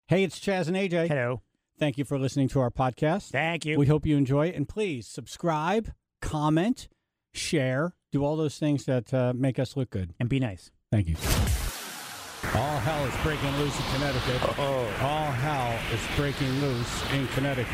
Hey, it's Chaz and AJ. Hello. Thank you for listening to our podcast. Thank you. We hope you enjoy it. And please subscribe, comment, share, do all those things that make us look good. And be nice. Thank you. All hell is breaking loose in Connecticut. All hell is breaking loose in Connecticut.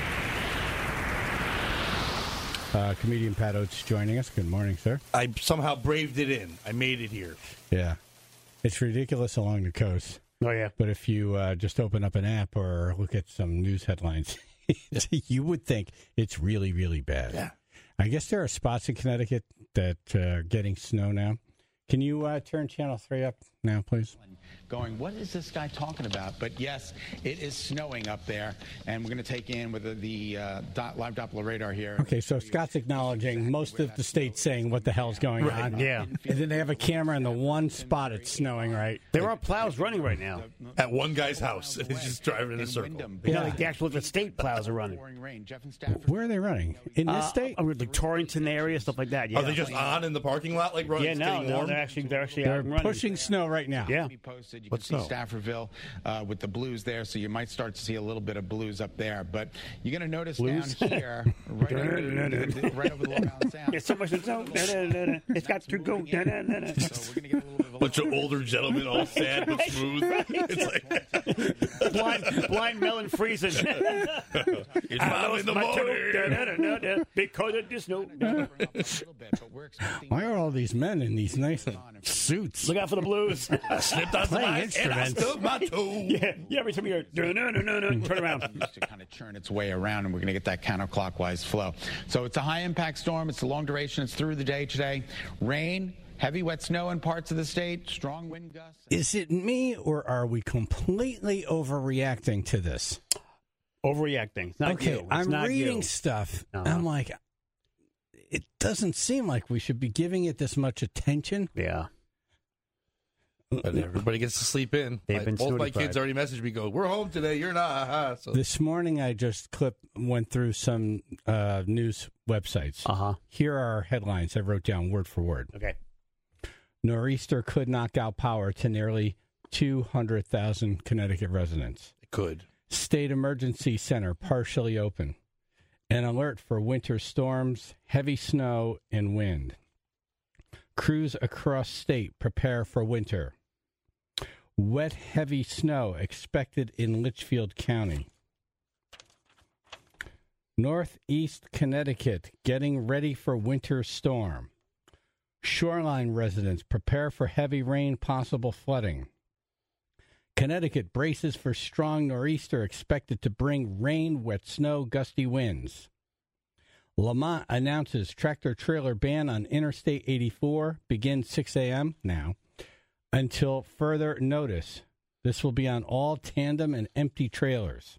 Comedian Pat Oates joining us. Good morning, sir. I somehow braved it in. I made it here. Yeah. It's ridiculous along the coast. Oh, yeah. But if you just open up an app or look at some news headlines, you would think it's really, really bad. Yeah. I guess there are spots in Connecticut that are getting snow now. Can you turn Channel 3 up now, please? Going, what is this guy talking about? But yes, it is snowing up there, and we're going to take in with the live Doppler radar here. Okay, so Scott's acknowledging most of the states saying what the hell's going on. Yeah. And then they have a camera in the one spot it's snowing, right? There are plows running right now. At one guy's house, and he's just driving in a circle. Yeah, like the actual state plows are running. Where are they running? In this state? Like Torrington area, stuff like that. Yeah. Are they just on in the parking lot, like running? Yeah, no, they're actually They're out and running. pushing snow right now. Yeah. Posted. You What's can see snow? Staffordville with the blues there, so you might start to see a little bit of blues up there. But you're going to notice Blues? down here, right over the Long Island Sound. It's so much snow. It's got to go. So we're going to get a little bit of a Bunch of older gentlemen, all sad but smooth. It's like blind melon freezing. it's 5 in the morning. Because of the snow. Why are all these men in these nice suits? Look out for the blues. I slipped on Playing my and I instruments. stubbed my toe. Yeah, every time you hear, turn around. Used to kind of churn its way around, and we're going to get that counterclockwise flow. So it's a high-impact storm. It's a long duration. It's through the day today. Rain, heavy wet snow in parts of the state, strong wind gusts. Is it me, or are we completely overreacting to this? Overreacting. It's not Okay, you. It's I'm not reading you. stuff. Uh-huh. I'm like, it doesn't seem like we should be giving it this much attention. Yeah. But everybody gets to sleep in. They've been both my notified. kids already messaged me, go, we're home today, you're not. So This morning, I just went through some news websites. Uh-huh. Here are our headlines I wrote down word for word. Okay. Nor'easter could knock out power to nearly 200,000 Connecticut residents. it could. State Emergency Center partially open. An alert for winter storms, heavy snow, and wind. Crews across state prepare for winter. Wet, heavy snow expected in Litchfield County. Northeast Connecticut getting ready for winter storm. Shoreline residents prepare for heavy rain, possible flooding. Connecticut braces for strong nor'easter expected to bring rain, wet snow, gusty winds. Lamont announces tractor-trailer ban on Interstate 84 begins 6 a.m. now until further notice. This will be on all tandem and empty trailers.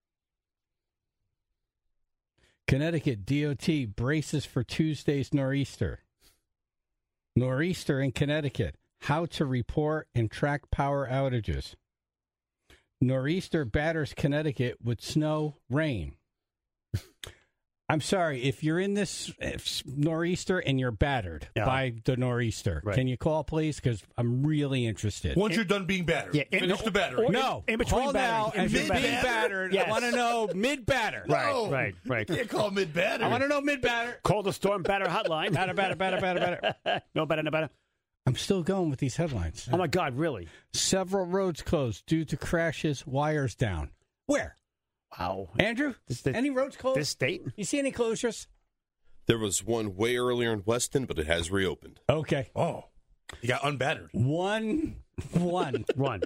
Connecticut DOT braces for Tuesday's nor'easter. Nor'easter in Connecticut, how to report and track power outages. Nor'easter batters Connecticut with snow, rain. I'm sorry, if you're in this nor'easter and you're battered by the nor'easter, can you call, please? Because I'm really interested. Once you're done being battered, finish the battery. No, in between call now batteries. and being battered. Yes. I want to know mid-batter. Right. You can't call mid-batter. I want to know mid-batter. Call the storm batter hotline. batter. No batter. I'm still going with these headlines. Oh, my God, really? Several roads closed due to crashes, wires down. Where? Wow. Andrew, any roads closed? This state? You see any closures? There was one way earlier in Weston, but it has reopened. Okay. Oh, you got unbattered. One. Run.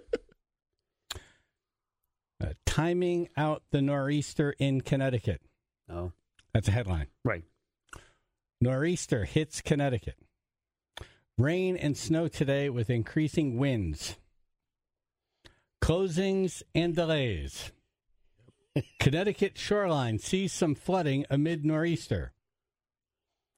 Timing out the nor'easter in Connecticut. Oh. That's a headline. Right. Nor'easter hits Connecticut. Rain and snow today with increasing winds. Closings and delays. Connecticut shoreline sees some flooding amid nor'easter.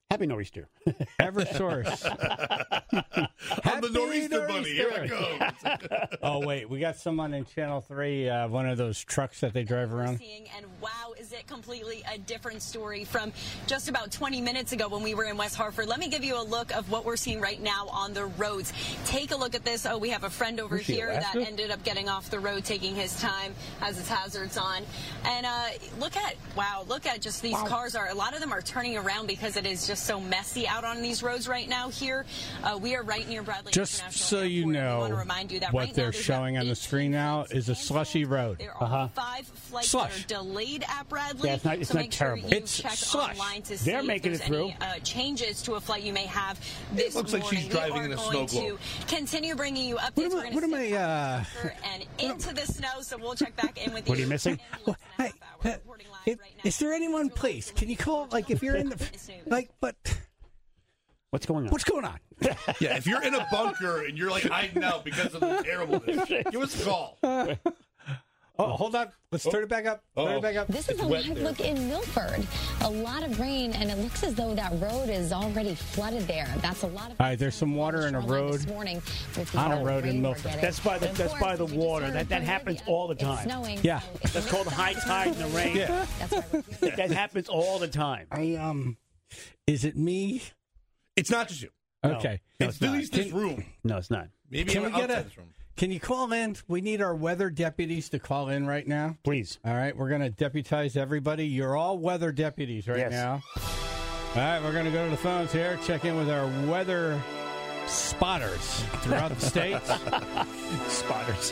Happy Nor'easter. Eversource. I'm the Nor'easter Bunny. Here I go. Oh, wait. We got someone in Channel 3, one of those trucks that they drive around. And wow, is it completely a different story from just about 20 minutes ago when we were in West Hartford. Let me give you a look of what we're seeing right now on the roads. Take a look at this. Oh, we have a friend over here that ended up getting off the road, taking his time, has his hazards on. And look at just these cars. A lot of them are turning around because it is just so messy out on these roads right now here. We are right near Bradley International Just so Airport. you know, what they're showing on the screen now is a slushy road. There are 5 flights that are delayed at Bradley. Yeah, it's not terrible. Sure you It's check slush. online to They're see making if it through. any changes to a flight you may have this looks like morning. she's driving in a snow globe. We are going to continue bringing you updates. What am I, and into the snow, so we'll check back in with you. What are you missing? Hey, is there anyone, please? Can you call, like, if you're in the, like, but What's going on? what's going on? Yeah, if you're in a bunker and you're like hiding out because of the terribleness, give us a call. Oh, hold on. Let's turn it back up. Turn it back up. This is a live look in Milford. A lot of rain, and it looks as though that road is already flooded there. That's a lot of. All right, there's some water in a road. This morning with the On a road in rain we're Milford. getting. That's by the Of course, water. we just That heard happens from all the It's time. snowing. Yeah. so if That's you called look high at tide in the rain. Yeah. That's why we're That happens all the time. Is it me? It's not just you. Okay. No, It's it's at not. least this room. No, it's not. Maybe Can we get outside a? this room. Can you call in? We need our weather deputies to call in right now. Please. All right, we're going to deputize everybody. You're all weather deputies right Yes. now. All right, we're going to go to the phones here, check in with our weather spotters throughout the state. Spotters.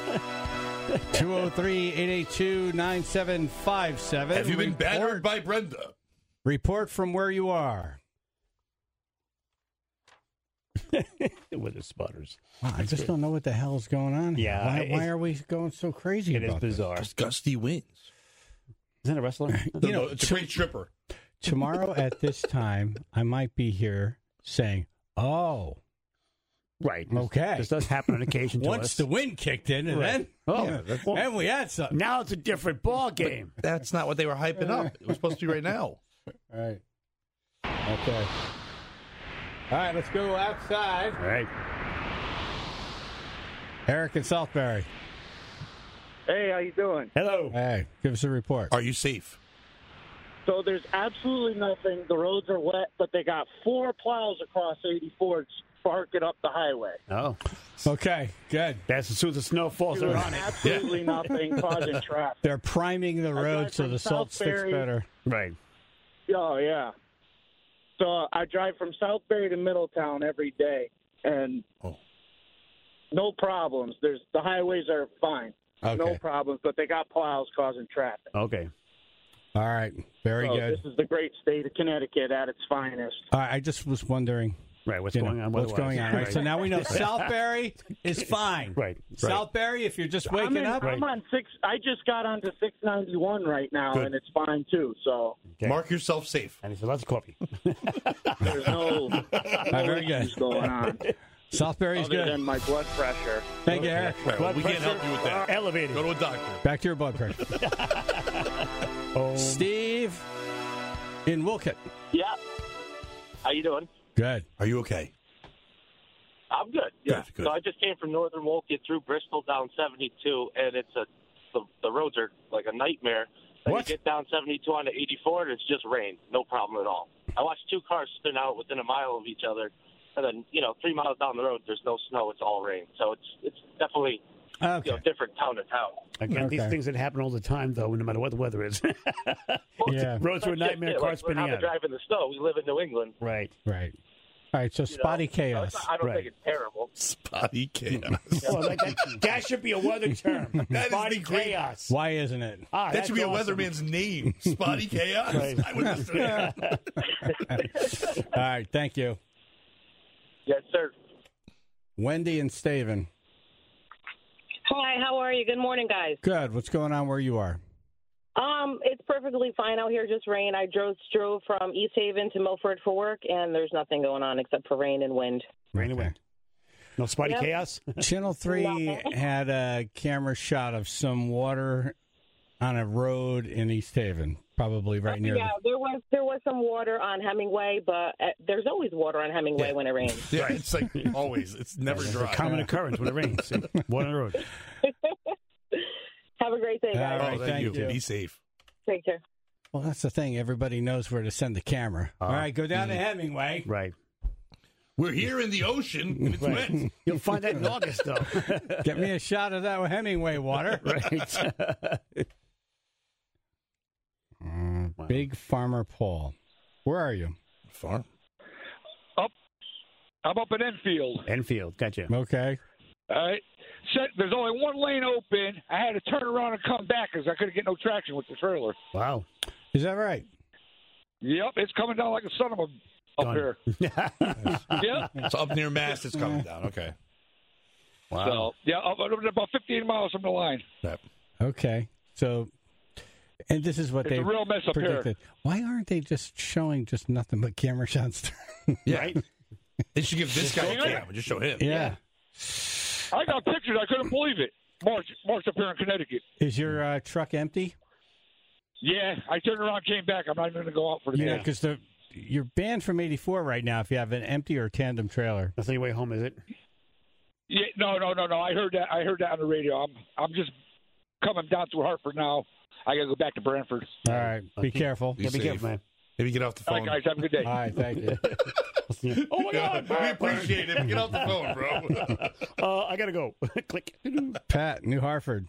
203-882-9757. Have you been battered by Brenda? Report from where you are. With the spotters. Wow, I just don't know what the hell's going on here. Yeah, Why are we going so crazy It is about this? bizarre. Just gusty winds. Isn't that a wrestler? You know, It's a great stripper. Tomorrow at this time, I might be here saying, oh, Right. okay. This does happen on occasion to Once us. the wind kicked in, and then, then we had something. Now it's a different ball game. That's not what they were hyping up. It was supposed to be right now. All right. Okay. All right, let's go outside. All right. Eric in Southbury. Hey, how you doing? Hello. Hey, give us a report. Are you safe? So there's absolutely nothing. The roads are wet, but they got 4 plows across 84 sparking up the highway. Oh. Okay, good. That's as soon as the snow falls Doing on it. absolutely nothing, causing traffic. They're priming the road drive so from the salt sticks Southbury. better. Right. Oh, yeah. So I drive from Southbury to Middletown every day, and no problems. The highways are fine. Okay. No problems, but they got plows causing traffic. Okay. All right, very So good. this is the great state of Connecticut at its finest. All right, I just was wondering. Right. What's you know, going on? What's weather-wise. going on? All right, so now we know Southbury is fine. Right. Southbury, if you're just waking up. I'm on 6. I just got onto 691 right now, Good. and it's fine too. So Okay. Mark yourself safe. And he said, lots of coffee. there's no very good. issues going on Southbury's other good. than my blood pressure. Thank you, Eric. Right, well, we can't pressure, help you with that. Elevated. Go to a doctor. Back to your blood pressure. Steve in Wilkett. Yeah. How you doing? Good. Are you okay? I'm good. Yeah. Good. So I just came from Northern Woolkit through Bristol down 72, and it's the roads are like a nightmare. Then What? you get down 72 onto 84, and it's just rain. No problem at all. I watched 2 cars spin out within a mile of each other, and then 3 miles down the road, there's no snow. It's all rain. So it's definitely Okay. different town to town. Again, these Okay. things that happen all the time, though, no matter what the weather is. Yeah. Roads are a nightmare, cars Learn spinning how to out. drive in the snow. We live in New England. Right. Right. All right, so spotty chaos. So I don't Right. think it's terrible. Spotty chaos. Well, that should be a weather term. That is Body the great- chaos. Why isn't it? Ah, That that's should be a awesome. weatherman's name. Spotty chaos. Right. I would listen to that. All right, thank you. Yes, sir. Wendy and Staven. Hi, how are you? Good morning, guys. Good. What's going on where you are? It's perfectly fine out here, just rain. I drove from East Haven to Milford for work, and there's nothing going on except for rain and wind. Rain and wind. No spotty Yep. chaos? Channel 3 Nothing. had a camera shot of some water on a road in East Haven, probably right near. Yeah, there was some water on Hemingway, but there's always water on Hemingway when it rains. Yeah, it's like always. It's never dry. It's a common occurrence when it rains. See? Water on the road. Have a great day, guys. All right, thank you. Be safe. Take care. Well, that's the thing. Everybody knows where to send the camera. All right, go down to Hemingway. Right. We're here in the ocean. And it's wet. You'll find that in August, though. Get me a shot of that Hemingway water. Right. Big Farmer Paul. Where are you? Farm. I'm up in Enfield. Enfield, gotcha. Okay. All right. There's only one lane open. I had to turn around and come back because I couldn't get no traction with the trailer. Wow. Is that right? Yep, it's coming down like a son of a up here. Yep. So up near Mass, it's coming down. Okay. Wow. So, yeah, about 15 miles from the line. Yep. Okay. So, and this is what It's they a real mess up here. predicted. Why aren't they just showing just nothing but camera shots? Yeah. Right? They should give this guy a camera. Just show him. Yeah. I got pictures. I couldn't believe it. Mark's up here in Connecticut. Is your truck empty? Yeah, I turned around, came back. I'm not even going to go out for the Yeah, day. because you're banned from 84 right now if you have an empty or tandem trailer. That's the way home, is it? Yeah, no. I heard that on the radio. I'm just coming down through Hartford now. I got to go back to Brantford. All right. Be careful. Be careful, man. Maybe get off the phone. All right, guys, have a good day. All right. Thank you. Oh, my God. We appreciate it. Get off the phone, bro. I got to go. Click. Pat, New Hartford.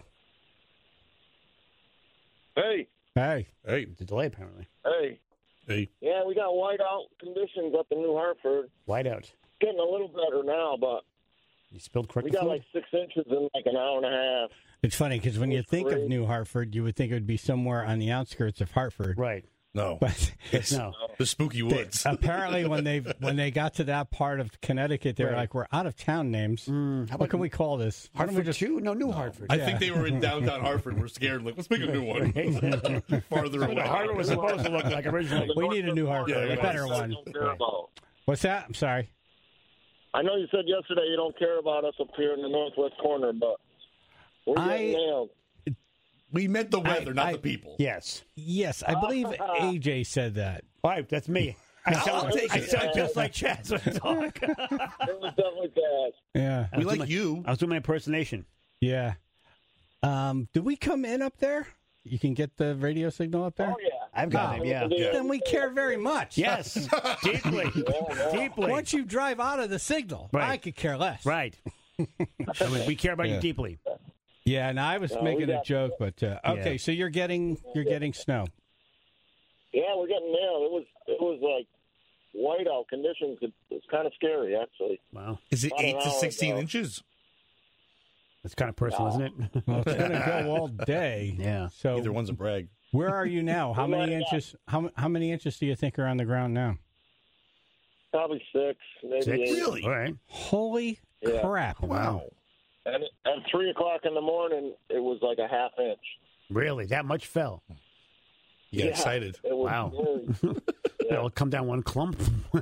Hey. Hey. Hey. It's a delay, apparently. Hey. Hey. Yeah, we got whiteout conditions up in New Hartford. Whiteout. Getting a little better now, but You spilled correct we got like 6 inches in like an hour and a half. It's funny because when you think of great. New Hartford, you would think it would be somewhere on the outskirts of Hartford. Right. No. But It's No. the spooky woods. apparently, when they got to that part of Connecticut, they were Right. like, "We're out of town names. How about What can we call this? Why don't we Hartford just- 2? No, New Hartford. I think they were in downtown Hartford. We're scared. Like, let's make a new one. Farther away. Hartford was supposed to look like originally. We need a New Hartford, Yeah, a right. better one." Don't care about. What's that? I'm sorry. I know you said yesterday you don't care about us up here in the northwest corner, but we're getting nailed. We meant the weather, not the people. Yes. Yes, I believe AJ said that. All right, that's me. I sound just like Chaz when I talk. It was definitely bad. Yeah, We like you. I was doing my impersonation. yeah. Do we come in up there? You can get the radio signal up there. Oh, yeah. I've got it, yeah. Then we care very much. Yes, deeply. Deeply. Once you drive out of the signal, Right. I could care less. Right. I mean, we care about Yeah. you deeply. Yeah, and I was making a joke, but okay. Yeah. So you're getting snow. Yeah, we're getting nailed. It was like whiteout conditions. It's kind of scary, actually. Wow. Is it About an 8 to hour 16 ago. inches? That's kind of personal, isn't it? Well, it's going to go all day. Yeah. So Either one's a brag. where are you now? How many inches? How many inches do you think are on the ground now? Probably 6, maybe 6? 8. Really? All right. Holy Yeah. crap! Wow. And at 3 o'clock in the morning, it was like a half inch. Really? That much fell? You get Yeah. excited. It was Wow. scary. It'll come down one clump.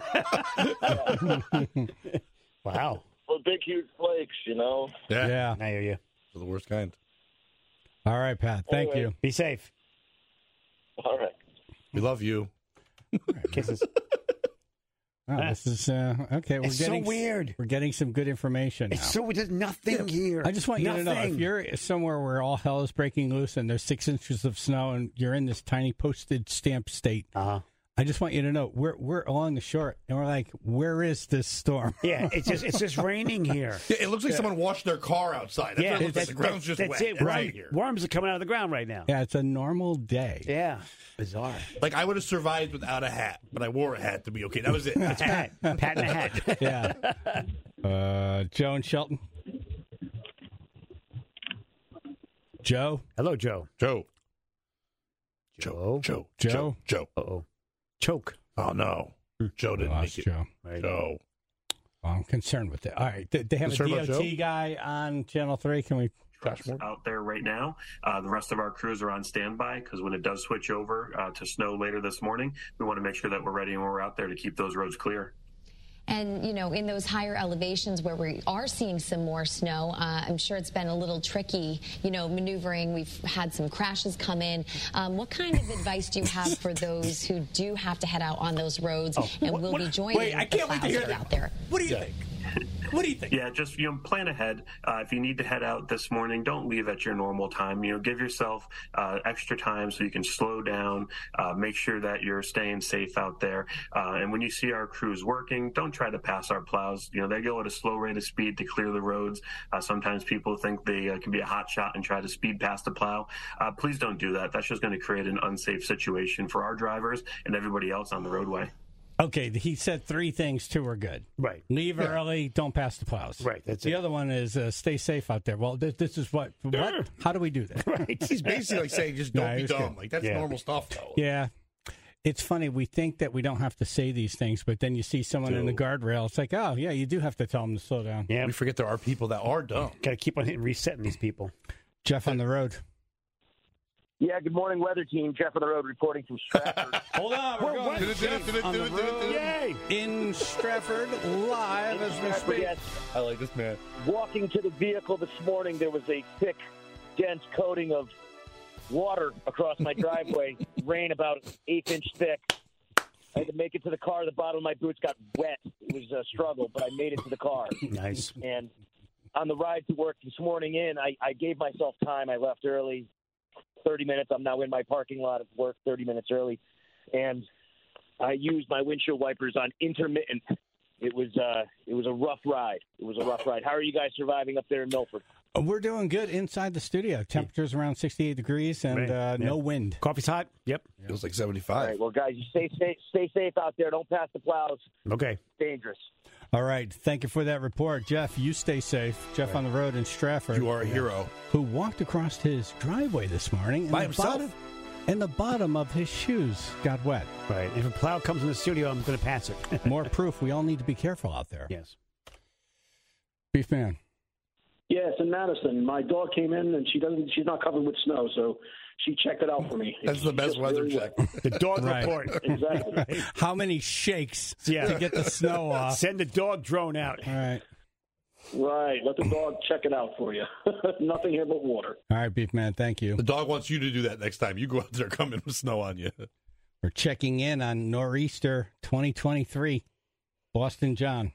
Wow. But big, huge flakes, you know. Yeah. Yeah. I hear you. For the worst kind. All right, Pat. Thank Anyway. you. Be safe. All right. We love you. Kisses. Oh, this is okay. We're It's so getting weird. We're getting some good information now. It's so there's nothing here. I just want you to know if you're somewhere where all hell is breaking loose and there's 6 inches of snow and you're in this tiny postage stamp state, I just want you to know we're along the shore and we're like, where is this storm? Yeah, it's just raining here. Yeah, it looks like someone washed their car outside. That's what it looks like. The ground's just that's wet. it. It's Right here. Worms are coming out of the ground right now. Yeah, it's a normal day. Yeah, bizarre. Like, I would have survived without a hat, but I wore a hat to be okay. That was it. That's Pat in a hat. Yeah. Joe and Shelton. Joe. Hello, Joe. Joe. Joe. Joe. Choke. Oh, no. Joe didn't Lost make it. Joe. Right. Joe. Well, I'm concerned with that. All right. They have Concerned a about DOT Joe? guy on Channel 3. Can we? Out there right now. The rest of our crews are on standby because when it does switch over to snow later this morning, we want to make sure that we're ready and we're out there to keep those roads clear. And, in those higher elevations where we are seeing some more snow, I'm sure it's been a little tricky, maneuvering. We've had some crashes come in. What kind of advice do you have for those who do have to head out on those roads and will be joining the clouds that are out there? What do you think? What do you think? Yeah, just plan ahead. If you need to head out this morning, don't leave at your normal time. Give yourself extra time so you can slow down. Make sure that you're staying safe out there. And when you see our crews working, don't try to pass our plows. They go at a slow rate of speed to clear the roads. Sometimes people think they can be a hot shot and try to speed past the plow. Please don't do that. That's just going to create an unsafe situation for our drivers and everybody else on the roadway. Okay, he said 3 things. 2 are good. Right. Leave early, don't pass the plows. Right, that's the it. other one is stay safe out there. Well, this is what? How do we do that? Right. He's basically saying just don't be dumb. Like, that's normal stuff, though. Yeah. It's funny. We think that we don't have to say these things, but then you see someone in the guardrail. It's like, oh, yeah, you do have to tell them to slow down. Yeah. We forget there are people that are dumb. Got to keep on resetting these people. Jeff on the road. Yeah, good morning, weather team. Jeff on the road reporting from Stratford. Hold on, we're going to Jeff on the road. Yay! In Stratford, live as we speak. Yes. I like this man. Walking to the vehicle this morning, there was a thick, dense coating of water across my driveway. Rain about 1/8 thick. I had to make it to the car. The bottom of my boots got wet. It was a struggle, but I made it to the car. Nice. And on the ride to work this morning I gave myself time. I left early. 30 minutes. I'm now in my parking lot at work 30 minutes early. And I used my windshield wipers on intermittent. It was a rough ride. How are you guys surviving up there in Milford? We're doing good inside the studio. Temperatures around 68 degrees and no wind. Coffee's hot? Yep. It was like 75. All right, well, guys, you stay safe out there. Don't pass the plows. Okay. It's dangerous. All right. Thank you for that report. Jeff, you stay safe. Jeff on the road in Stratford. You are a hero. Who walked across his driveway this morning. By himself? And the bottom of his shoes got wet. Right. If a plow comes in the studio, I'm going to pass it. More proof. We all need to be careful out there. Yes. Beef man. Yes, in Madison. My dog came in and she's not covered with snow, so she checked it out for me. That's the best weather check. The dog report. Exactly. Right. How many shakes to get the snow off? Send the dog drone out. All right. Right. Let the dog check it out for you. Nothing here but water. All right, Beef man. Thank you. The dog wants you to do that next time. You go out there coming with snow on you. We're checking in on Nor'easter 2023. Boston John.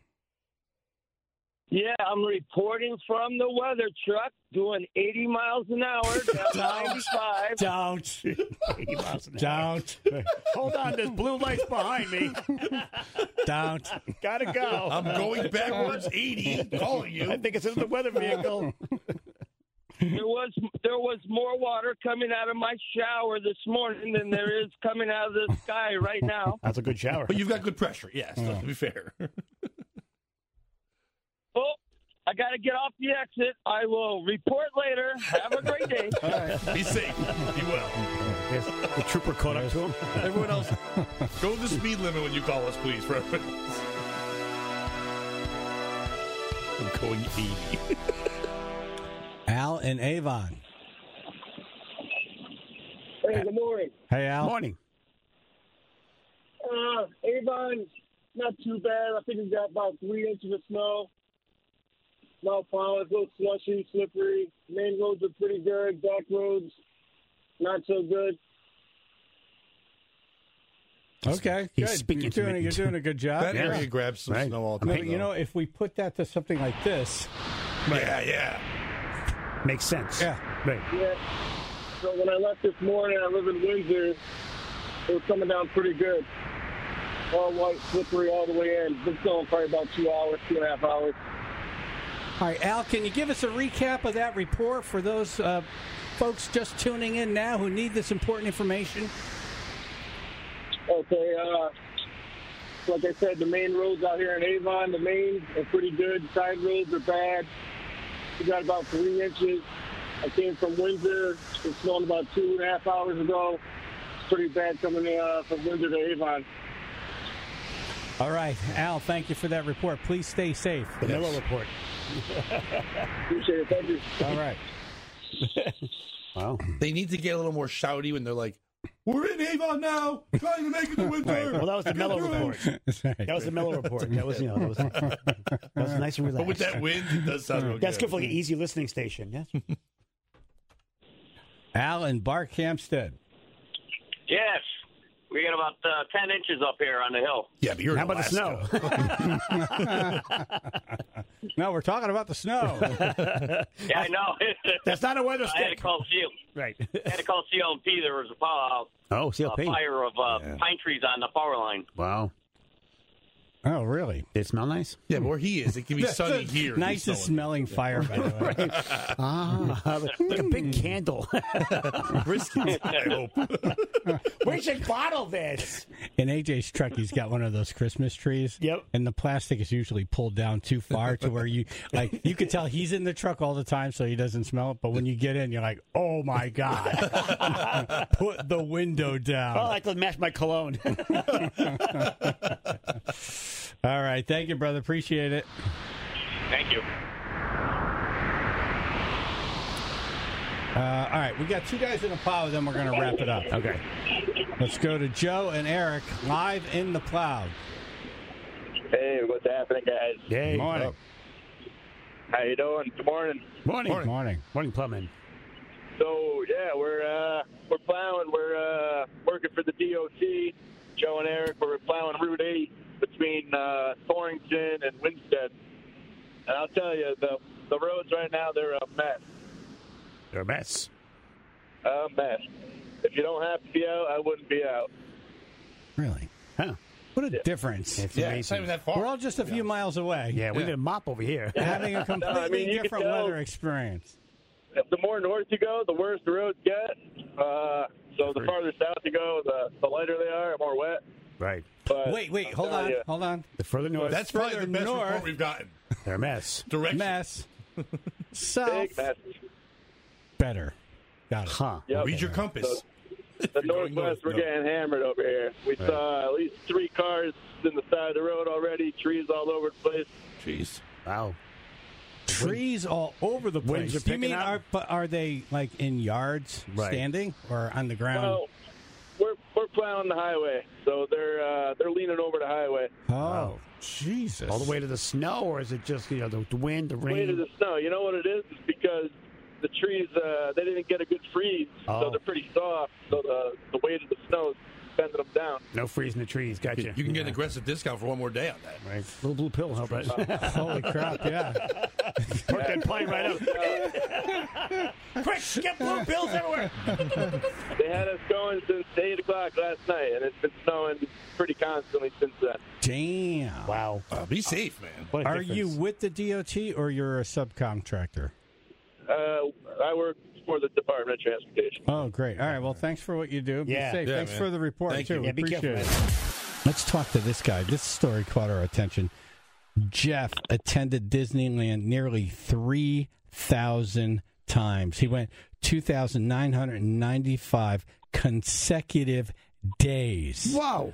Yeah, I'm reporting from the weather truck doing 80 miles an hour down 95. Don't. 80 miles an hour. Don't. Hold on, there's blue lights behind me. Don't. Gotta go. I'm going backwards 80. Calling you. I think it's in the weather vehicle. There was more water coming out of my shower this morning than there is coming out of the sky right now. That's a good shower. But you've got good pressure. Yes, to be fair. Oh, I got to get off the exit. I will report later. Have a great day. All right. Be safe. Be well. Yes, the trooper caught up to him. Everyone else, go the speed limit when you call us, please. For everyone else. I'm going 80. Al and Avon. Hey, good morning. Hey, Al. Morning. Avon, not too bad. I think we got about 3 inches of snow. No problem. It's a little slushy, slippery. Main roads are pretty good. Back roads, not so good. Okay, He's good. speaking to me. You're doing a good job. That area grabs some snow all the time. You know, if we put that to something like this. Yeah. Makes sense. Yeah. Right. Yeah. So when I left this morning, I live in Windsor. It was coming down pretty good. All white, slippery all the way in. Been snowing probably about 2 hours, 2.5 hours. All right, Al, can you give us a recap of that report for those folks just tuning in now who need this important information? Okay, like I said, the main roads out here in Avon, the mains are pretty good. Side roads are bad. We got about 3 inches. I came from Windsor. It snowed about 2.5 hours ago. It's pretty bad coming from Windsor to Avon. All right, Al, thank you for that report. Please stay safe. The Miller report. Appreciate it. Thank you. All right. Wow. They need to get a little more shouty when they're like, We're in Avon now, trying to make it to winter. Right. Well, that was the Mellow Report. That was the Mellow Report. That was, that was nice and relaxed. But with that wind, it does sound real good. That's good for like an easy listening station. Yes. Al in Barkhamsted. Yes. We got about 10 inches up here on the hill. Yeah, but you're How about the snow? No, we're talking about the snow. Yeah, I know. That's not a weather I had to stick. call CL. Right. I had to call CLP. There was a CLP. fire of pine trees on the power line. Wow. Oh, really? Did it smell nice? Yeah, but where he is, it can be sunny here. Nicest smelling fire, by the way. Like a big candle. Brisket, I hope. We should bottle this. In AJ's truck, he's got one of those Christmas trees. Yep. And the plastic is usually pulled down too far to where you could tell he's in the truck all the time so he doesn't smell it. But when you get in, you're like, oh, my God. Put the window down. Oh, I like to match my cologne. All right. Thank you, brother. Appreciate it. Thank you. All right. We got two guys in the plow, then we're going to wrap it up. Okay. Let's go to Joe and Eric live in the plow. Hey, what's happening, guys? Hey. Morning. How you doing? Good morning. Morning. Morning. Morning, Plumman. So yeah, we're plowing. We're working for the DOT. Joe and Eric, we're plowing Route 8 between Torrington and Winstead. And I'll tell you, the roads right now, they're a mess. They're a mess. A mess. If you don't have to be out, I wouldn't be out. Really? Huh. What a difference. It's Yeah, amazing. it's not even that far. We're all just a few miles away. Yeah, we need a mop over here. Having a completely you can different tell- weather experience. The more north you go, the worse the roads get. So the farther south you go, the lighter they are, more wet. Right. But Wait, I'll hold tell on, you, hold on. The further north. That's probably further the best north. report we've gotten. They're a mess. Direction. Mess. South. Big mess. Better. Got it. Huh. Yep. Read your compass. The northwest, we're getting hammered over here. We saw at least 3 cars in the side of the road already, trees all over the place. Jeez. Wow. Trees all over the Winds place. are Do you picking mean up? are they like in yards standing or on the ground? Well, we're plowing the highway, so they're leaning over the highway. Oh, Jesus! All the way to the snow, or is it just the wind, the rain? Way to the snow. You know what it is? It's because the trees they didn't get a good freeze, so they're pretty soft. So the weight of the snow is bending them down. No freezing the trees. Gotcha. You can get an aggressive discount for one more day on that. Right. Little blue pill, how about it? Holy crap! Yeah. Work that plane right out. Quick, get blue pills everywhere. They had us going since 8 o'clock last night, and it's been snowing pretty constantly since then. Damn! Wow. Be safe, man. What a Are difference. you with the DOT or you're a subcontractor? I work for the Department of Transportation. Oh, great! All right. Well, thanks for what you do. Be Yeah. safe. Yeah, Thanks man. for the report Thank too. you. We Yeah, be appreciate careful, it. Let's talk to this guy. This story caught our attention. Jeff attended Disneyland nearly 3,000 times. He went 2,995 consecutive days. Wow.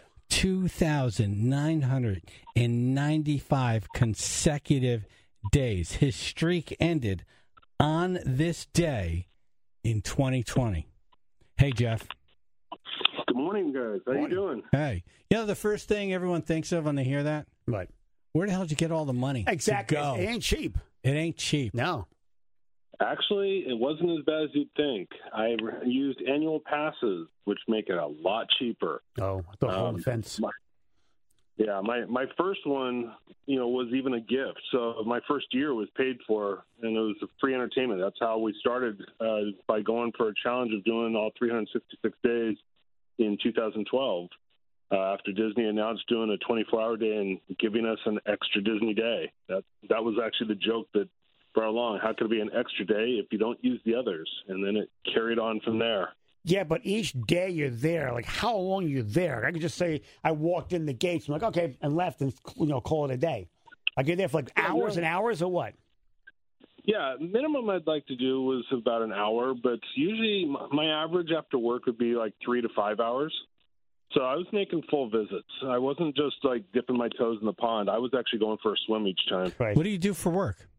2,995 consecutive days. His streak ended on this day in 2020. Hey, Jeff. Good morning, guys. How you doing? Hey. You know the first thing everyone thinks of when they hear that? Right. Where the hell did you get all the money? Exactly. To go? It ain't cheap. It ain't cheap. No. Actually, it wasn't as bad as you'd think. I used annual passes, which make it a lot cheaper. Oh, I thought on the fence. My first one, was even a gift. So my first year was paid for, and it was free entertainment. That's how we started by going for a challenge of doing all 366 days in 2012. After Disney announced doing a 24-hour day and giving us an extra Disney day. That was actually the joke that brought along. How could it be an extra day if you don't use the others? And then it carried on from there. Yeah, but each day you're there, like how long are you there? I could just say I walked in the gates, I'm like, okay, and left and call it a day. Like you're there for like hours and hours or what? Yeah, minimum I'd like to do was about an hour, but usually my average after work would be like 3 to 5 hours. So I was making full visits. I wasn't just like dipping my toes in the pond. I was actually going for a swim each time. Right. What do you do for work?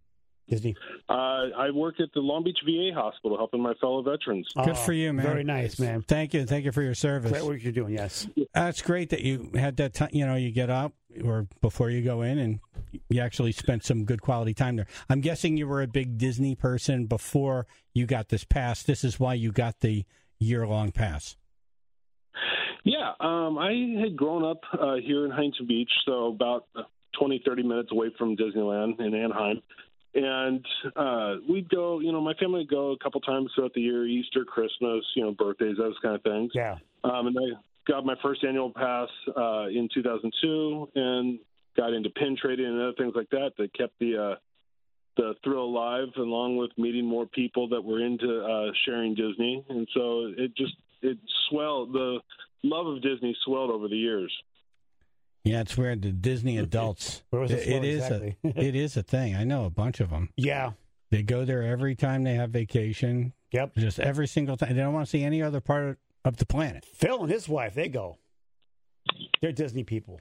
Disney? I work at the Long Beach VA hospital helping my fellow veterans. Good for you, man. Very nice, man. Thank you. Thank you for your service. Great work you're doing, yes. That's great that you had that time. You get up or before you go in and you actually spent some good quality time there. I'm guessing you were a big Disney person before you got this pass. This is why you got the year-long pass. Yeah, I had grown up here in Huntington Beach, so about 20, 30 minutes away from Disneyland in Anaheim. And we'd go, my family would go a couple times throughout the year, Easter, Christmas, birthdays, those kind of things. Yeah. And I got my first annual pass in 2002 and got into pin trading and other things like that kept the thrill alive, along with meeting more people that were into sharing Disney. And so it swelled. The love of Disney swelled over the years. Yeah, it's weird. The Disney adults. It is a thing. I know a bunch of them. Yeah. They go there every time they have vacation. Yep. Just every single time. They don't want to see any other part of the planet. Phil and his wife, they go. They're Disney people.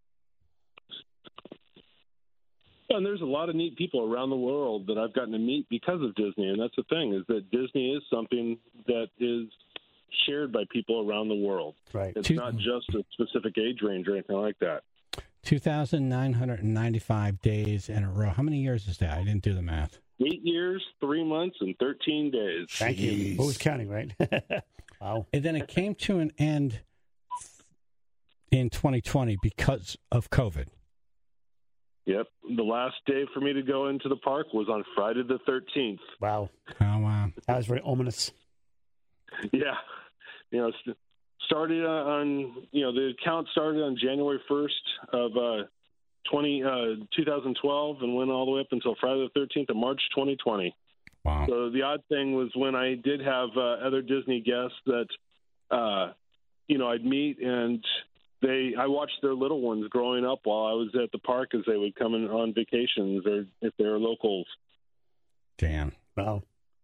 And there's a lot of neat people around the world that I've gotten to meet because of Disney. And that's the thing, is that Disney is something that is shared by people around the world. Right. It's not just a specific age range or anything like that. 2,995 days in a row. How many years is that? I didn't do the math. 8 years, 3 months, and 13 days. Thank you. Who's counting, right? Wow. And then it came to an end in 2020 because of COVID. Yep. The last day for me to go into the park was on Friday the 13th. Wow. Oh, wow. That was very ominous. Yeah. Started on, the count started on January 1st of 2012 and went all the way up until Friday the 13th of March 2020. Wow. So the odd thing was when I did have other Disney guests that, I'd meet, and I watched their little ones growing up while I was at the park as they would come in on vacations or if they were locals. Damn. Wow.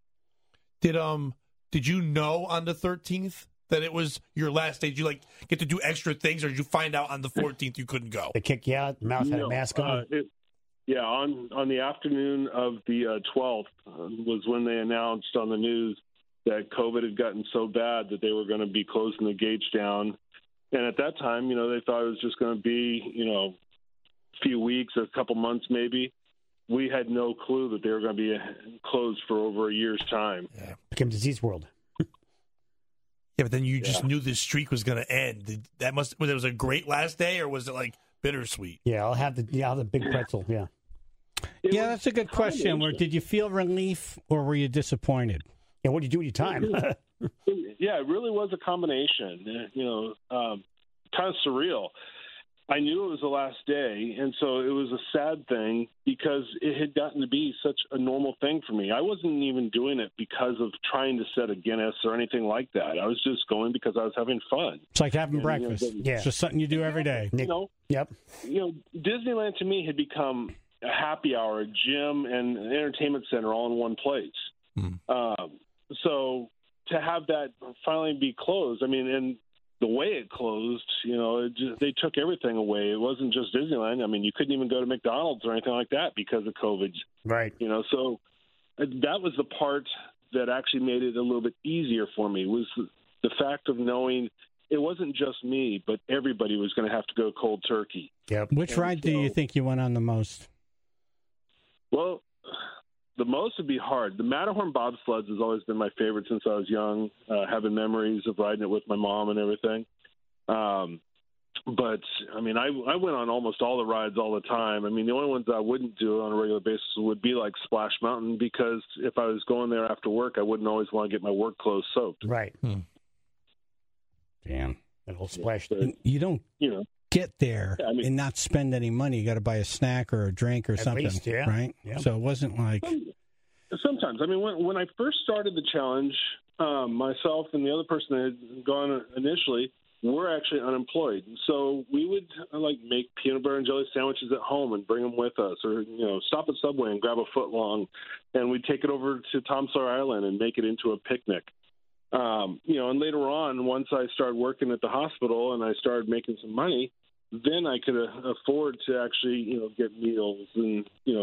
Did you know on the 13th that it was your last day? Did you get to do extra things, or did you find out on the 14th you couldn't go? They kick you out. Mouse had a mask on. On the afternoon of the 12th was when they announced on the news that COVID had gotten so bad that they were going to be closing the gates down. And at that time, they thought it was just going to be, a few weeks, a couple months maybe. We had no clue that they were going to be closed for over a year's time. Yeah. Became Disease World. Yeah, but then you just knew this streak was going to end. It was a great last day, or was it bittersweet? Yeah, I'll have the big pretzel. Yeah. Yeah, that's a good question. Did you feel relief or were you disappointed? Yeah, what did you do with your time? Yeah, it really was a combination. Kind of surreal. I knew it was the last day, and so it was a sad thing because it had gotten to be such a normal thing for me. I wasn't even doing it because of trying to set a Guinness or anything like that. I was just going because I was having fun. It's like having breakfast. It's just something you do every day. Yep. Finland to me had become a happy hour, a gym, and an entertainment center all in one place. So to have that finally be closed, and the way it closed, they took everything away. It wasn't just Disneyland. You couldn't even go to McDonald's or anything like that because of COVID. Right. So that was the part that actually made it a little bit easier for me, was the fact of knowing it wasn't just me, but everybody was going to have to go cold turkey. Yep. Which ride do you think you went on the most? Well, the most would be hard. The Matterhorn bobsleds has always been my favorite since I was young, having memories of riding it with my mom and everything. But, I went on almost all the rides all the time. The only ones I wouldn't do on a regular basis would be like Splash Mountain, because if I was going there after work, I wouldn't always want to get my work clothes soaked. Right. Damn. That whole splash. You don't get there and not spend any money. You got to buy a snack or a drink or something, least, yeah. right? Yeah. So it wasn't like... Sometimes. When I first started the challenge, myself and the other person that had gone initially were actually unemployed. So we would make peanut butter and jelly sandwiches at home and bring them with us, or stop at Subway and grab a foot long, and we'd take it over to Tom Sawyer Island and make it into a picnic. And later on, once I started working at the hospital and I started making some money, then I could afford to actually get meals and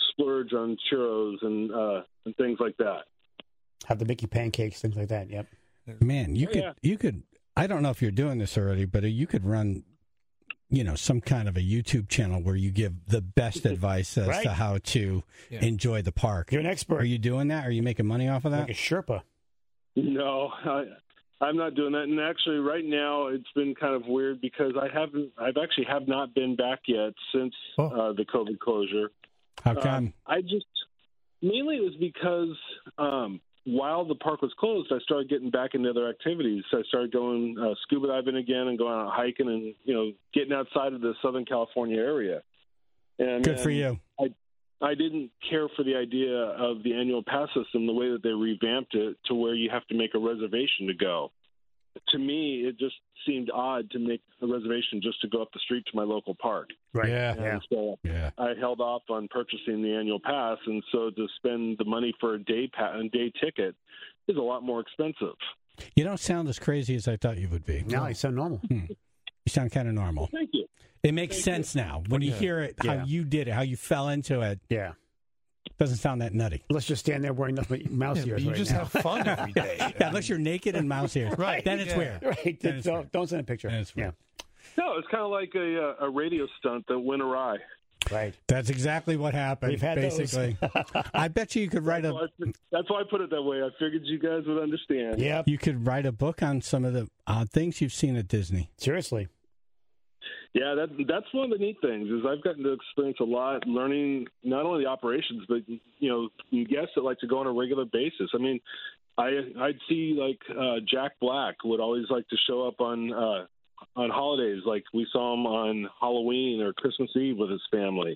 splurge on churros and things like that. Have the Mickey pancakes, things like that. Yep. Man, you could. I don't know if you're doing this already, but you could run, some kind of a YouTube channel where you give the best advice as Right. to how to enjoy the park. You're an expert. Are you doing that? Are you making money off of that? Like a Sherpa. No, I'm not doing that. And actually, right now, it's been kind of weird because I've actually have not been back yet since the COVID closure. How come? Mainly it was because while the park was closed, I started getting back into other activities. I started going scuba diving again and going out hiking and, getting outside of the Southern California area. And Good for you. I didn't care for the idea of the annual pass system, the way that they revamped it to where you have to make a reservation to go. To me, it just seemed odd to make a reservation just to go up the street to my local park. Right. And so I held off on purchasing the annual pass, and so to spend the money for a day ticket is a lot more expensive. You don't sound as crazy as I thought you would be. No, you sound normal. You sound kind of normal. Thank you. It makes sense now when you hear it, how you did it, how you fell into it. Yeah. Doesn't sound that nutty. Let's just stand there wearing nothing but mouse ears. You right just now. have fun every day. Yeah, unless you're naked and mouse ears. Right. Then it's weird. Right. Then it's weird. Don't send a picture. Then it's weird. No, it's kind of like a radio stunt that went awry. Right. That's exactly what happened, We've had basically. I bet you could write That's why I put it that way. I figured you guys would understand. Yep. You could write a book on some of the odd things you've seen at Disney. Seriously. Yeah, that's one of the neat things is I've gotten to experience a lot, learning not only the operations, but guests that like to go on a regular basis. I mean, I'd see Jack Black would always like to show up on holidays, like we saw him on Halloween or Christmas Eve with his family.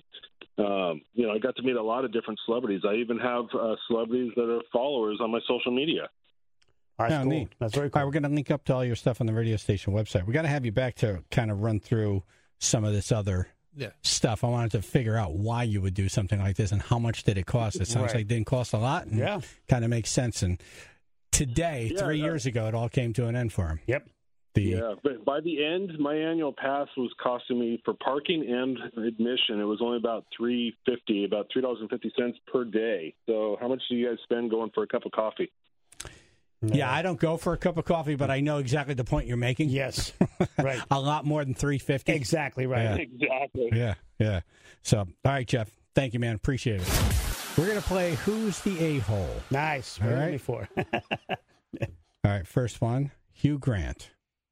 I got to meet a lot of different celebrities. I even have celebrities that are followers on my social media. That's cool. Neat. That's very cool. All right, we're going to link up to all your stuff on the radio station website. We got to have you back to kind of run through some of this other stuff. I wanted to figure out why you would do something like this and how much did it cost. It sounds like it didn't cost a lot. And kind of makes sense. And today, 3 years ago, it all came to an end for him. Yep. But by the end, my annual pass was costing me for parking and admission. It was only about $3.50, about $3.50 per day. So how much do you guys spend going for a cup of coffee? Yeah, I don't go for a cup of coffee, but I know exactly the point you're making. Yes, right. A lot more than $3.50. Exactly right. Yeah. Exactly. Yeah. So, all right, Jeff. Thank you, man. Appreciate it. We're going to play Who's the A-Hole? Nice. All What right. before. All right, first one, Hugh Grant.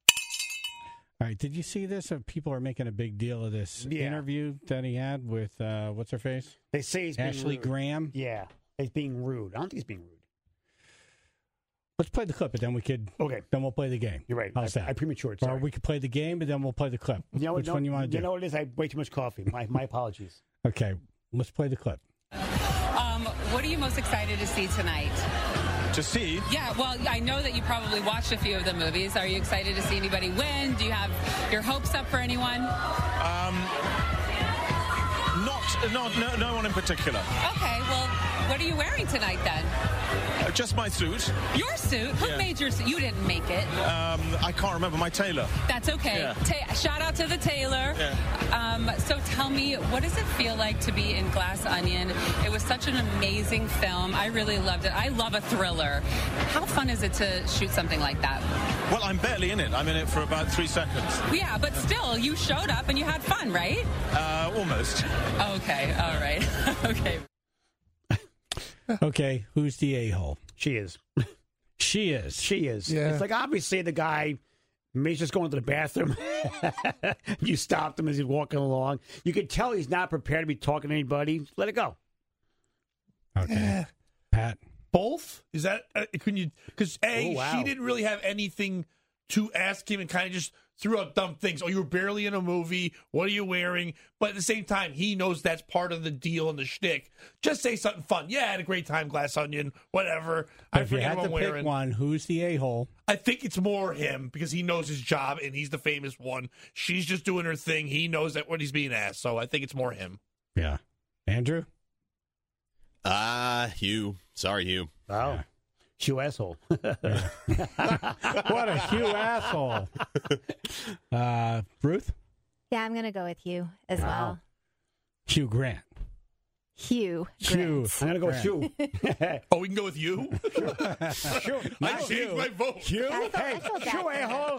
All right, did you see this? People are making a big deal of this interview that he had with, what's her face? They say he's Ashley being rude. Graham. Yeah, he's being rude. I don't think he's being rude. Let's play the clip, and then we could. Okay. Then we'll play the game. You're right. How's that? I prematured. Or Sorry. we could play the game, and then we'll play the clip. Which one you want to do? You know what it is? I have way too much coffee. My apologies. Okay, let's play the clip. What are you most excited to see tonight? To see? Yeah, well, I know that you probably watched a few of the movies. Are you excited to see anybody win? Do you have your hopes up for anyone? No one in particular. Okay, well, what are you wearing tonight then? Just my suit. Your suit? Who made your suit? You didn't make it. I can't remember, my tailor. That's okay. Yeah. Shout out to the tailor. Yeah. So tell me, what does it feel like to be in Glass Onion? It was such an amazing film. I really loved it. I love a thriller. How fun is it to shoot something like that? Well, I'm barely in it. I'm in it for about 3 seconds. Yeah, but still, you showed up and you had fun, right? Almost. Okay, all right. Okay. Okay, who's the a-hole? She is. She is. She is. Yeah. It's like obviously the guy maybe he's just going to the bathroom. You stopped him as he's walking along. You could tell he's not prepared to be talking to anybody. Let it go. Okay. Pat. Both? Is that can you? Because Oh, wow. she didn't really have anything to ask him, and kind of just threw out dumb things. Oh, you were barely in a movie. What are you wearing? But at the same time, he knows that's part of the deal and the shtick. Just say something fun. Yeah, I had a great time, Glass Onion. Whatever. But I if you forget had what to I'm pick wearing. one, who's the a-hole? I think it's more him because he knows his job and he's the famous one. She's just doing her thing. He knows that what he's being asked. So I think it's more him. Yeah. Andrew? Hugh. Sorry, Hugh. Oh. Hugh asshole. What a Hugh asshole. Ruth? Yeah, I'm going to go with you as well. Hugh Grant. Hugh. Hugh. I'm going to go with Hugh. Oh, we can go with you? Hugh. I changed my vote. Hugh? Hey, Hugh, a-hole.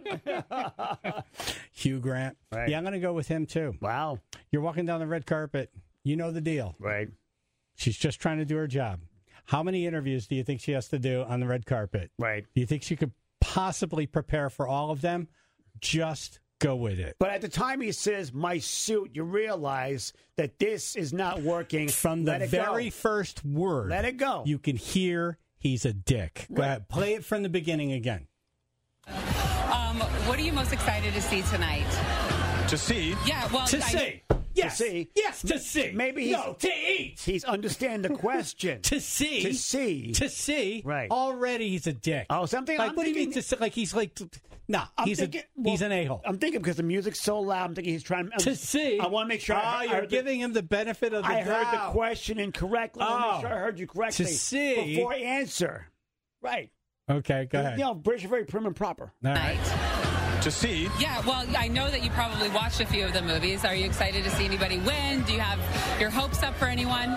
Hugh Grant. Right. Yeah, I'm going to go with him, too. Wow. You're walking down the red carpet. You know the deal. Right. She's just trying to do her job. How many interviews do you think she has to do on the red carpet? Right. Do you think she could possibly prepare for all of them? Just go with it. But at the time he says, my suit, you realize that this is not working. From the very first word. Let it go. You can hear he's a dick. Go ahead. Play it from the beginning again. What are you most excited to see tonight? To see? Yeah, well, To see. Yes. To see. Yes, to see. Maybe he's... No, to eat. He's understand the question. To see. To see. To see. Right. Already he's a dick. Oh, something... Like, I'm what do you mean thinking- to see? Like, he's like... No, he's an a-hole. I'm thinking because the music's so loud, I'm thinking he's trying... To see. I want to make sure... You're giving him the benefit of the doubt. I heard the question incorrectly. I want to make sure I heard you correctly. To see. Before I answer. Right. Okay, go ahead. You know, British are very prim and proper. All right. To see? Yeah, well, I know that you probably watched a few of the movies. Are you excited to see anybody win? Do you have your hopes up for anyone?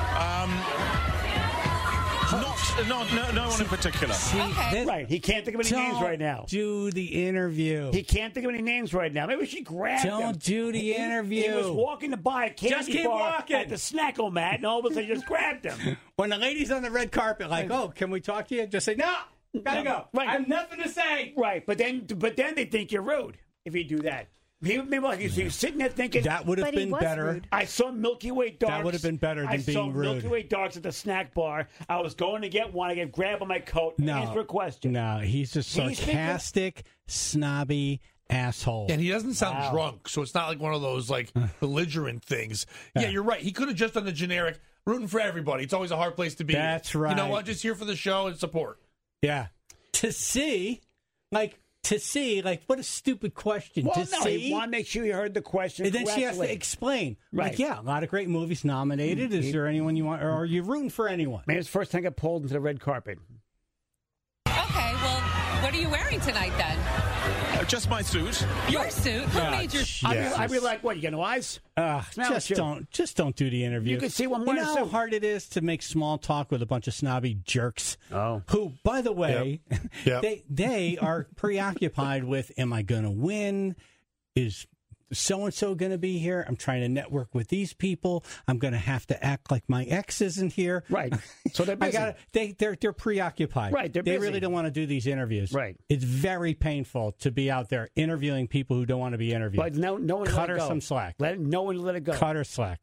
No one in particular. Okay. Right. He can't think of any names right now. Do the interview. He can't think of any names right now. Maybe she grabbed him. Don't do the interview. He was walking to buy a candy Just keep bar walking. at the Snack-O-Mat, and all of a sudden just grabbed him. When the lady's on the red carpet, like, oh, can we talk to you? Just say, no, gotta go. Right. I have nothing to say. Right, but then they think you're rude if you do that. Maybe like he was sitting there thinking That would have been better. Rude. I saw Milky Way Darks. That would have been better than I saw being rude. Milky Way Darks at the snack bar. I was going to get one. I get grabbed on my coat. No. Answer a question. No, he's a sarcastic, snobby asshole. And he doesn't sound drunk, so it's not like one of those like belligerent things. Yeah, you're right. He could have just done the generic rooting for everybody. It's always a hard place to be. That's right. You know what? Just here for the show and support. Yeah. To see, like, what a stupid question. Well, to no, see. he want to make sure you heard the question And then she has to correctly. explain. Right. Like, yeah, a lot of great movies nominated. Is there anyone you want, or are you rooting for anyone? Maybe it's the first time I got pulled into the red carpet. Okay, well, what are you wearing tonight then? Just my suit. Your suit? Who made your suit? I'd be like, what, you got no eyes? Just don't do the interview. You can see one You more know how hard it is to make small talk with a bunch of snobby jerks. Oh. Who, by the way, Yep. they are preoccupied with, am I going to win? Is so-and-so going to be here? I'm trying to network with these people. I'm going to have to act like my ex isn't here. Right. So they're busy. They're preoccupied. Right, they're They busy. really don't want to do these interviews. Right. It's very painful to be out there interviewing people who don't want to be interviewed. But no one Cut let her it go. some slack. No one let it go. Cut her slack.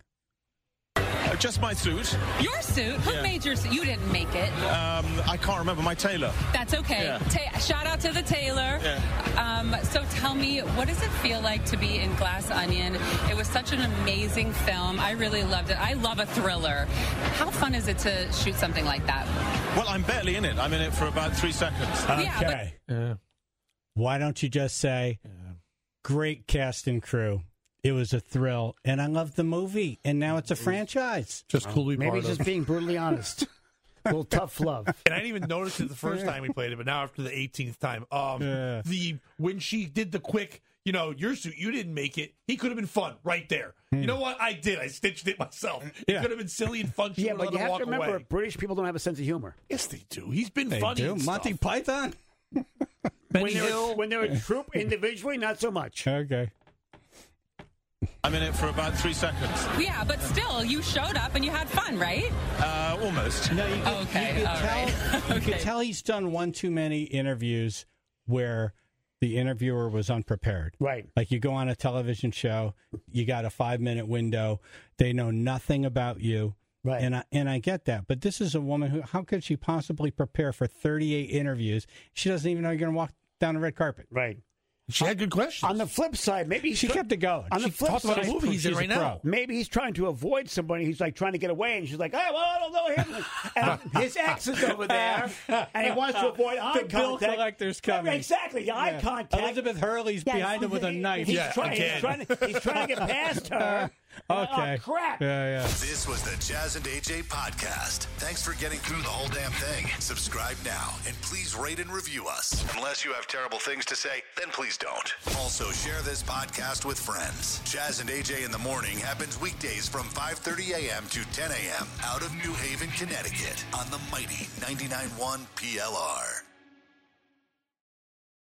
Just my suit. Your suit? Who made your suit? You didn't make it. I can't remember my tailor. That's okay. Yeah. Shout out to the tailor. Yeah. So tell me, what does it feel like to be in Glass Onion? It was such an amazing film. I really loved it. I love a thriller. How fun is it to shoot something like that? Well, I'm barely in it. I'm in it for about 3 seconds. Okay. Why don't you just say, great cast and crew. It was a thrill, and I loved the movie, and now it's a franchise. Just cool to be Maybe part he's of. just being brutally honest. A little tough love. And I didn't even notice it the first time we played it, but now after the 18th time, when she did the quick, your suit, you didn't make it. He could have been fun right there. You know what? I did. I stitched it myself. It could have been silly and fun. She Yeah, would but you let him have to walk remember, away. British people don't have a sense of humor. Yes, they do. He's been They funny. do. and Monty stuff. Python? When they're a troop individually, not so much. Okay. I'm in it for about 3 seconds. Yeah, but still, you showed up and you had fun, right? Almost. No, you Okay. could tell he's done one too many interviews where the interviewer was unprepared. Right. Like you go on a television show, you got a 5-minute window. They know nothing about you. Right. And I get that. But this is a woman who, how could she possibly prepare for 38 interviews? She doesn't even know you're going to walk down the red carpet. Right. She had good questions. On the flip side, maybe She kept it going. On the She flip talked about side, a movie he's in she's right a pro. now. maybe he's trying to avoid somebody. He's like trying to get away, and she's like, "Oh, well, I don't know him." And his ex is over there, and he wants to avoid eye The contact. bill collector's coming. Exactly, the eye contact. Elizabeth Hurley's behind him with a knife. He's trying to get past her, Okay. Oh, crap. Yeah. This was the Jazz and AJ podcast. Thanks for getting through the whole damn thing. Subscribe now and please rate and review us. Unless you have terrible things to say, then please don't. Also, share this podcast with friends. Jazz and AJ in the Morning happens weekdays from 5:30 a.m. to 10 a.m. out of New Haven, Connecticut on the mighty 99.1 PLR.